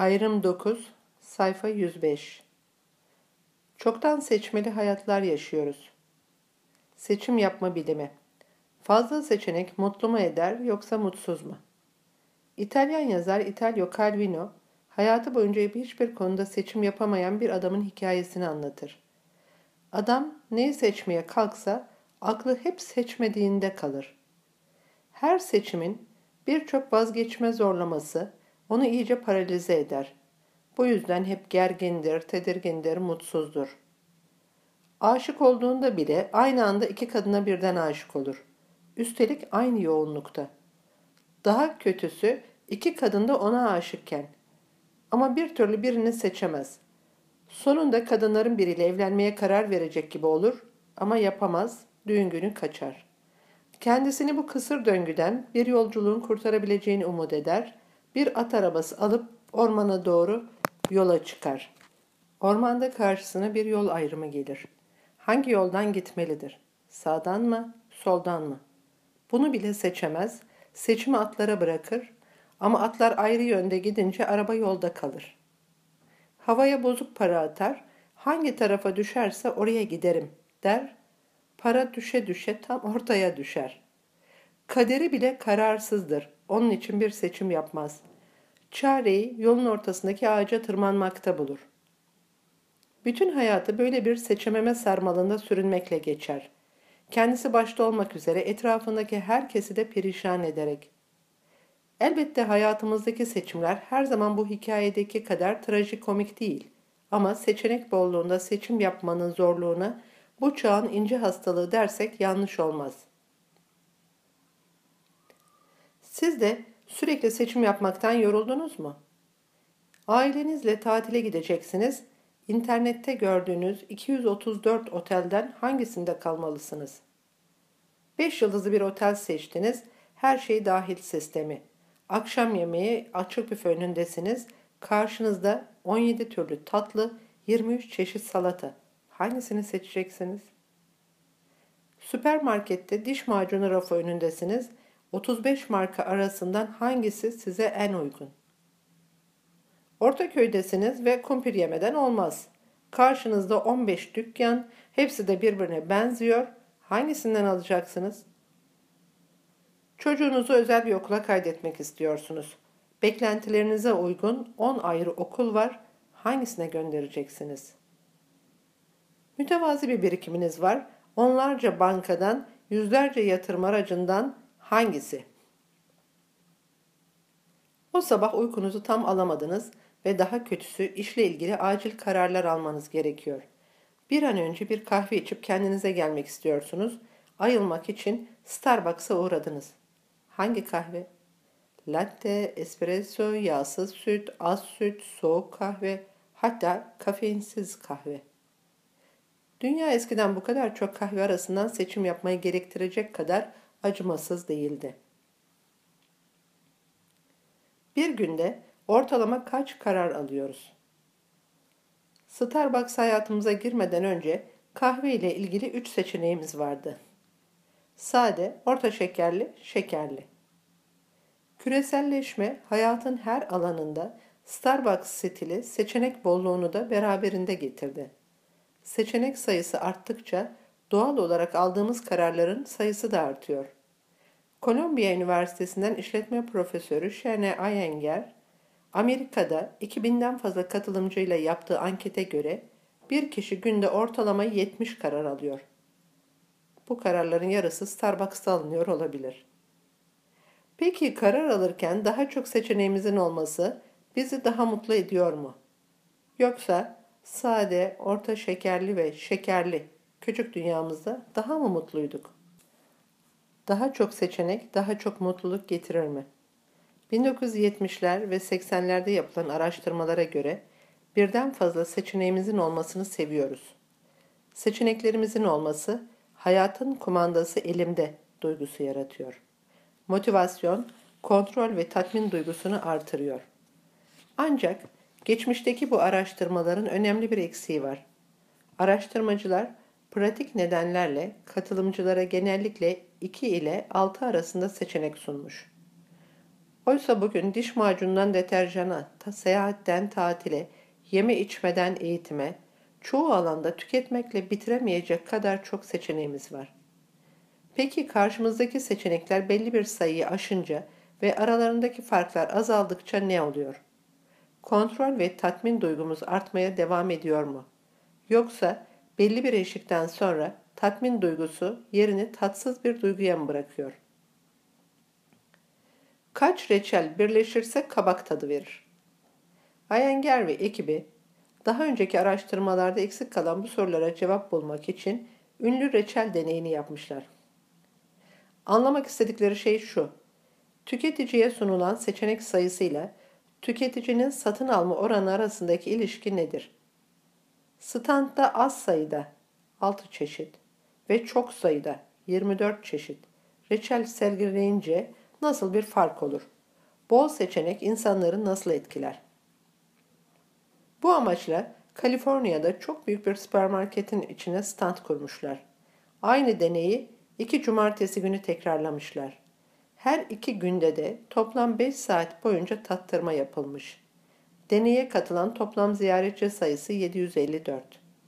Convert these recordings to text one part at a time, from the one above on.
Ayrım 9, sayfa 105. Çoktan seçmeli hayatlar yaşıyoruz. Seçim yapma bilimi. Fazla seçenek mutlu mu eder yoksa mutsuz mu? İtalyan yazar Italo Calvino, hayatı boyunca hiçbir konuda seçim yapamayan bir adamın hikayesini anlatır. Adam neyi seçmeye kalksa aklı hep seçmediğinde kalır. Her seçimin birçok vazgeçme zorlaması onu iyice paralize eder. Bu yüzden hep gergindir, tedirgindir, mutsuzdur. Aşık olduğunda bile aynı anda iki kadına birden aşık olur. Üstelik aynı yoğunlukta. Daha kötüsü iki kadın da ona aşıkken. Ama bir türlü birini seçemez. Sonunda kadınların biriyle evlenmeye karar verecek gibi olur ama yapamaz, düğün günü kaçar. Kendisini bu kısır döngüden bir yolculuğun kurtarabileceğini umut eder, bir at arabası alıp ormana doğru yola çıkar. Ormanda karşısına bir yol ayrımı gelir. Hangi yoldan gitmelidir? Sağdan mı, soldan mı? Bunu bile seçemez, seçimi atlara bırakır ama atlar ayrı yönde gidince araba yolda kalır. Havaya bozuk para atar, hangi tarafa düşerse oraya giderim der, para düşe düşe tam ortaya düşer. Kaderi bile kararsızdır, onun için bir seçim yapmaz. Çareyi yolun ortasındaki ağaca tırmanmakta bulur. Bütün hayatı böyle bir seçememe sarmalında sürünmekle geçer. Kendisi başta olmak üzere etrafındaki herkesi de perişan ederek. Elbette hayatımızdaki seçimler her zaman bu hikayedeki kadar trajikomik değil. Ama seçenek bolluğunda seçim yapmanın zorluğuna bu çağın ince hastalığı dersek yanlış olmaz. Siz de sürekli seçim yapmaktan yoruldunuz mu? Ailenizle tatile gideceksiniz. İnternette gördüğünüz 234 otelden hangisinde kalmalısınız? 5 yıldızlı bir otel seçtiniz. Her şey dahil sistemi. Akşam yemeği açık büfe önündesiniz. Karşınızda 17 türlü tatlı, 23 çeşit salata. Hangisini seçeceksiniz? Süpermarkette diş macunu rafı önündesiniz. 35 marka arasından hangisi size en uygun? Ortaköy'desiniz ve kumpir yemeden olmaz. Karşınızda 15 dükkan, hepsi de birbirine benziyor. Hangisinden alacaksınız? Çocuğunuzu özel bir okula kaydetmek istiyorsunuz. Beklentilerinize uygun 10 ayrı okul var. Hangisine göndereceksiniz? Mütevazi bir birikiminiz var. Onlarca bankadan, yüzlerce yatırım aracından hangisi? O sabah uykunuzu tam alamadınız ve daha kötüsü işle ilgili acil kararlar almanız gerekiyor. Bir an önce bir kahve içip kendinize gelmek istiyorsunuz. Ayılmak için Starbucks'a uğradınız. Hangi kahve? Latte, espresso, yağsız süt, az süt, soğuk kahve, hatta kafeinsiz kahve. Dünya eskiden bu kadar çok kahve arasından seçim yapmayı gerektirecek kadar acımasız değildi. Bir günde ortalama kaç karar alıyoruz? Starbucks hayatımıza girmeden önce kahve ile ilgili 3 seçeneğimiz vardı. Sade, orta şekerli, şekerli. Küreselleşme hayatın her alanında Starbucks stili seçenek bolluğunu da beraberinde getirdi. Seçenek sayısı arttıkça doğal olarak aldığımız kararların sayısı da artıyor. Kolombiya Üniversitesi'nden işletme profesörü Shane Iyengar, Amerika'da 2000'den fazla katılımcıyla yaptığı ankete göre bir kişi günde ortalama 70 karar alıyor. Bu kararların yarısı Starbucks'ta alınıyor olabilir. Peki karar alırken daha çok seçeneğimizin olması bizi daha mutlu ediyor mu? Yoksa sade, orta şekerli ve şekerli küçük dünyamızda daha mı mutluyduk? Daha çok seçenek daha çok mutluluk getirir mi? 1970'ler ve 80'lerde yapılan araştırmalara göre birden fazla seçeneğimizin olmasını seviyoruz. Seçeneklerimizin olması hayatın kumandası elimde duygusu yaratıyor. Motivasyon, kontrol ve tatmin duygusunu artırıyor. Ancak geçmişteki bu araştırmaların önemli bir eksiği var. Araştırmacılar pratik nedenlerle katılımcılara genellikle 2 ile 6 arasında seçenek sunmuş. Oysa bugün diş macunundan deterjana, seyahatten tatile, yeme içmeden eğitime, çoğu alanda tüketmekle bitiremeyecek kadar çok seçeneğimiz var. Peki karşımızdaki seçenekler belli bir sayıyı aşınca ve aralarındaki farklar azaldıkça ne oluyor? Kontrol ve tatmin duygumuz artmaya devam ediyor mu? Yoksa belli bir eşikten sonra tatmin duygusu yerini tatsız bir duyguya mı bırakıyor? Kaç reçel birleşirse kabak tadı verir? Iyengar ve ekibi daha önceki araştırmalarda eksik kalan bu sorulara cevap bulmak için ünlü reçel deneyini yapmışlar. Anlamak istedikleri şey şu: tüketiciye sunulan seçenek sayısıyla tüketicinin satın alma oranı arasındaki ilişki nedir? Standta az sayıda 6 çeşit ve çok sayıda 24 çeşit reçel sergileyince nasıl bir fark olur? Bol seçenek insanları nasıl etkiler? Bu amaçla Kaliforniya'da çok büyük bir süpermarketin içine stand kurmuşlar. Aynı deneyi 2 cumartesi günü tekrarlamışlar. Her 2 günde de toplam 5 saat boyunca tattırma yapılmış. Deneye katılan toplam ziyaretçi sayısı 754.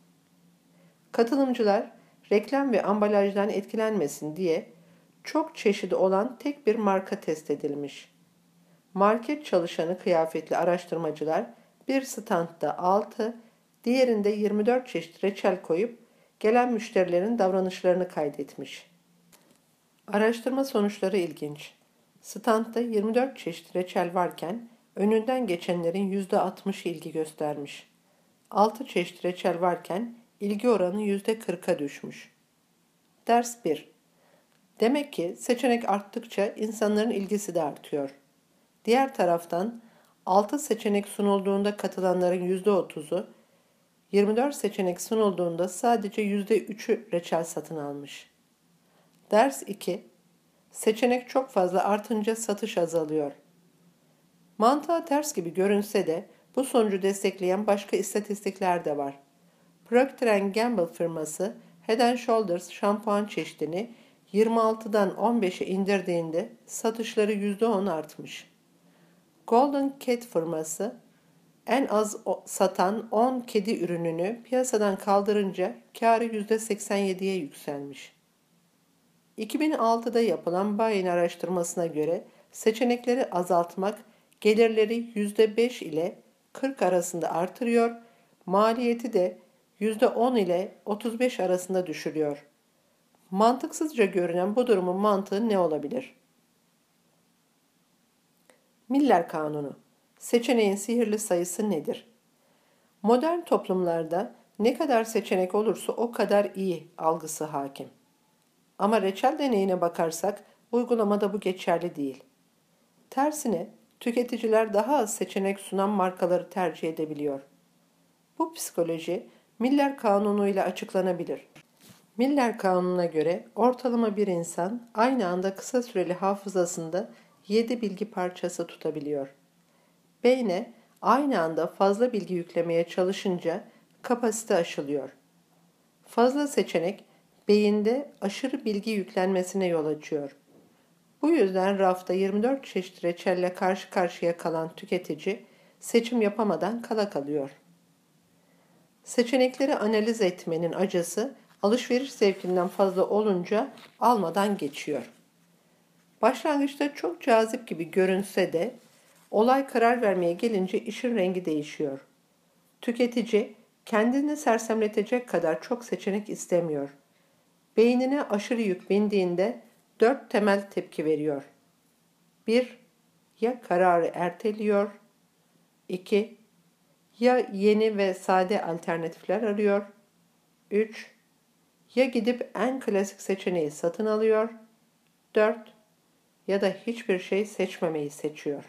Katılımcılar reklam ve ambalajdan etkilenmesin diye çok çeşidi olan tek bir marka test edilmiş. Market çalışanı kıyafetli araştırmacılar bir standta 6, diğerinde 24 çeşit reçel koyup gelen müşterilerin davranışlarını kaydetmiş. Araştırma sonuçları ilginç. Standta 24 çeşit reçel varken önünden geçenlerin %60'ı ilgi göstermiş. 6 çeşit reçel varken ilgi oranı %40'a düşmüş. Ders 1. Demek ki seçenek arttıkça insanların ilgisi de artıyor. Diğer taraftan 6 seçenek sunulduğunda katılanların %30'u, 24 seçenek sunulduğunda sadece %3'ü reçel satın almış. Ders 2. Seçenek çok fazla artınca satış azalıyor. Mantığa ters gibi görünse de bu sonucu destekleyen başka istatistikler de var. Procter & Gamble firması Head & Shoulders şampuan çeşidini 26'dan 15'e indirdiğinde satışları %10 artmış. Golden Cat firması en az satan 10 kedi ürününü piyasadan kaldırınca kârı %87'ye yükselmiş. 2006'da yapılan Bain araştırmasına göre seçenekleri azaltmak gelirleri %5 ile 40 arasında artırıyor, maliyeti de %10 ile 35 arasında düşürüyor. Mantıksızca görünen bu durumun mantığı ne olabilir? Miller Kanunu. Seçeneğin sihirli sayısı nedir? Modern toplumlarda ne kadar seçenek olursa o kadar iyi algısı hakim. Ama reçel deneyine bakarsak uygulamada bu geçerli değil. Tersine tüketiciler daha az seçenek sunan markaları tercih edebiliyor. Bu psikoloji Miller Kanunu ile açıklanabilir. Miller Kanunu'na göre ortalama bir insan aynı anda kısa süreli hafızasında 7 bilgi parçası tutabiliyor. Beyne aynı anda fazla bilgi yüklemeye çalışınca kapasite aşılıyor. Fazla seçenek beyinde aşırı bilgi yüklenmesine yol açıyor. Bu yüzden rafta 24 çeşit reçelle karşı karşıya kalan tüketici seçim yapamadan kala kalıyor. Seçenekleri analiz etmenin acısı alışveriş zevkinden fazla olunca almadan geçiyor. Başlangıçta çok cazip gibi görünse de olay karar vermeye gelince işin rengi değişiyor. Tüketici kendini sersemletecek kadar çok seçenek istemiyor. Beynine aşırı yük bindiğinde 4 temel tepki veriyor. 1. Ya kararı erteliyor. 2. Ya yeni ve sade alternatifler arıyor. 3. Ya gidip en klasik seçeneği satın alıyor. 4. Ya da hiçbir şey seçmemeyi seçiyor.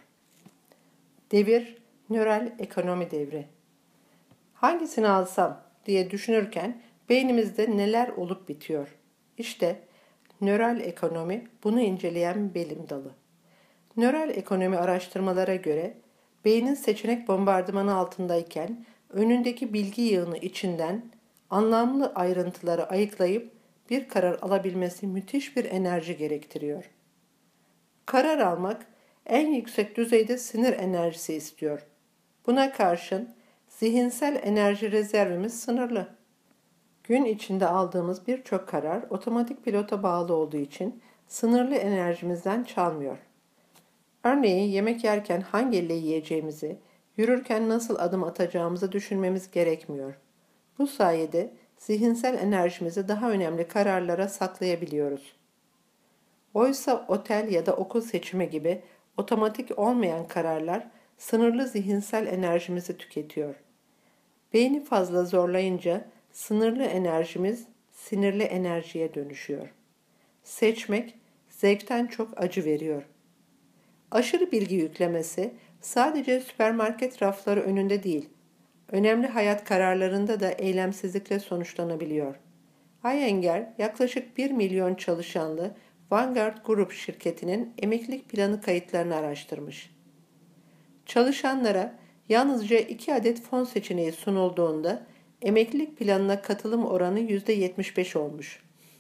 Devir, nöral ekonomi devri. Hangisini alsam diye düşünürken beynimizde neler olup bitiyor? İşte nöral ekonomi bunu inceleyen bilim dalı. Nöral ekonomi araştırmalara göre beynin seçenek bombardımanı altındayken önündeki bilgi yığını içinden anlamlı ayrıntıları ayıklayıp bir karar alabilmesi müthiş bir enerji gerektiriyor. Karar almak en yüksek düzeyde sinir enerjisi istiyor. Buna karşın zihinsel enerji rezervimiz sınırlı. Gün içinde aldığımız birçok karar otomatik pilota bağlı olduğu için sınırlı enerjimizden çalmıyor. Örneğin yemek yerken hangi elle yiyeceğimizi, yürürken nasıl adım atacağımızı düşünmemiz gerekmiyor. Bu sayede zihinsel enerjimizi daha önemli kararlara saklayabiliyoruz. Oysa otel ya da okul seçimi gibi otomatik olmayan kararlar sınırlı zihinsel enerjimizi tüketiyor. Beyni fazla zorlayınca sınırlı enerjimiz sinirli enerjiye dönüşüyor. Seçmek zevkten çok acı veriyor. Aşırı bilgi yüklemesi sadece süpermarket rafları önünde değil, önemli hayat kararlarında da eylemsizlikle sonuçlanabiliyor. Iyengar yaklaşık 1 milyon çalışanlı Vanguard Group şirketinin emeklilik planı kayıtlarını araştırmış. Çalışanlara yalnızca 2 adet fon seçeneği sunulduğunda emeklilik planına katılım oranı %75 olmuş.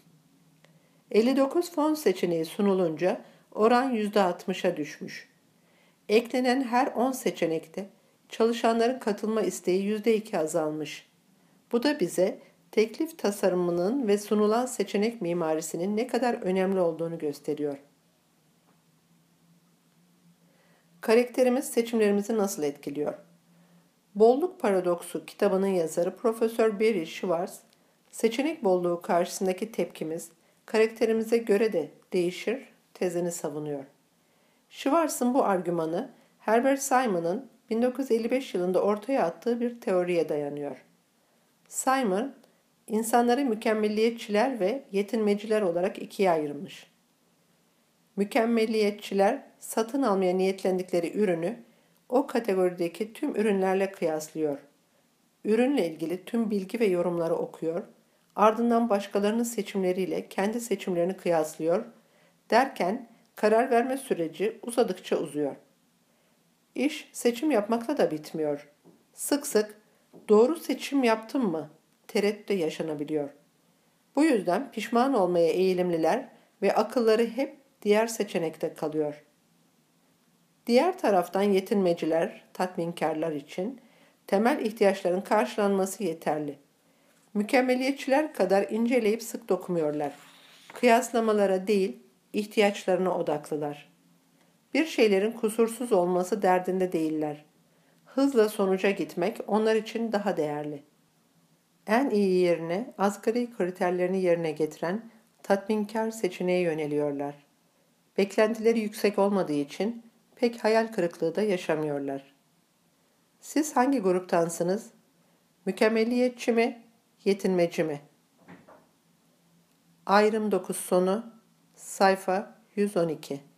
59 fon seçeneği sunulunca oran %60'a düşmüş. Eklenen her 10 seçenekte çalışanların katılma isteği %2 azalmış. Bu da bize teklif tasarımının ve sunulan seçenek mimarisinin ne kadar önemli olduğunu gösteriyor. Karakterimiz seçimlerimizi nasıl etkiliyor? Bolluk Paradoksu kitabının yazarı Profesör Barry Schwartz, seçenek bolluğu karşısındaki tepkimiz karakterimize göre de değişir tezini savunuyor. Schwartz'ın bu argümanı Herbert Simon'ın 1955 yılında ortaya attığı bir teoriye dayanıyor. Simon, insanları mükemmelliyetçiler ve yetinmeciler olarak ikiye ayırmış. Mükemmelliyetçiler satın almaya niyetlendikleri ürünü o kategorideki tüm ürünlerle kıyaslıyor. Ürünle ilgili tüm bilgi ve yorumları okuyor, ardından başkalarının seçimleriyle kendi seçimlerini kıyaslıyor derken karar verme süreci uzadıkça uzuyor. İş seçim yapmakla da bitmiyor. Sık sık doğru seçim yaptım mı tereddüt de yaşanabiliyor. Bu yüzden pişman olmaya eğilimliler ve akılları hep diğer seçenekte kalıyor. Diğer taraftan yetinmeciler, tatminkarlar için temel ihtiyaçların karşılanması yeterli. Mükemmeliyetçiler kadar inceleyip sık dokumuyorlar. Kıyaslamalara değil, ihtiyaçlarına odaklılar. Bir şeylerin kusursuz olması derdinde değiller. Hızla sonuca gitmek onlar için daha değerli. En iyi yerine asgari kriterlerini yerine getiren tatminkar seçeneğe yöneliyorlar. Beklentileri yüksek olmadığı için pek hayal kırıklığı da yaşamıyorlar. Siz hangi gruptansınız? Mükemmeliyetçi mi, yetinmeci mi? Ayrım 9 sonu, sayfa 112.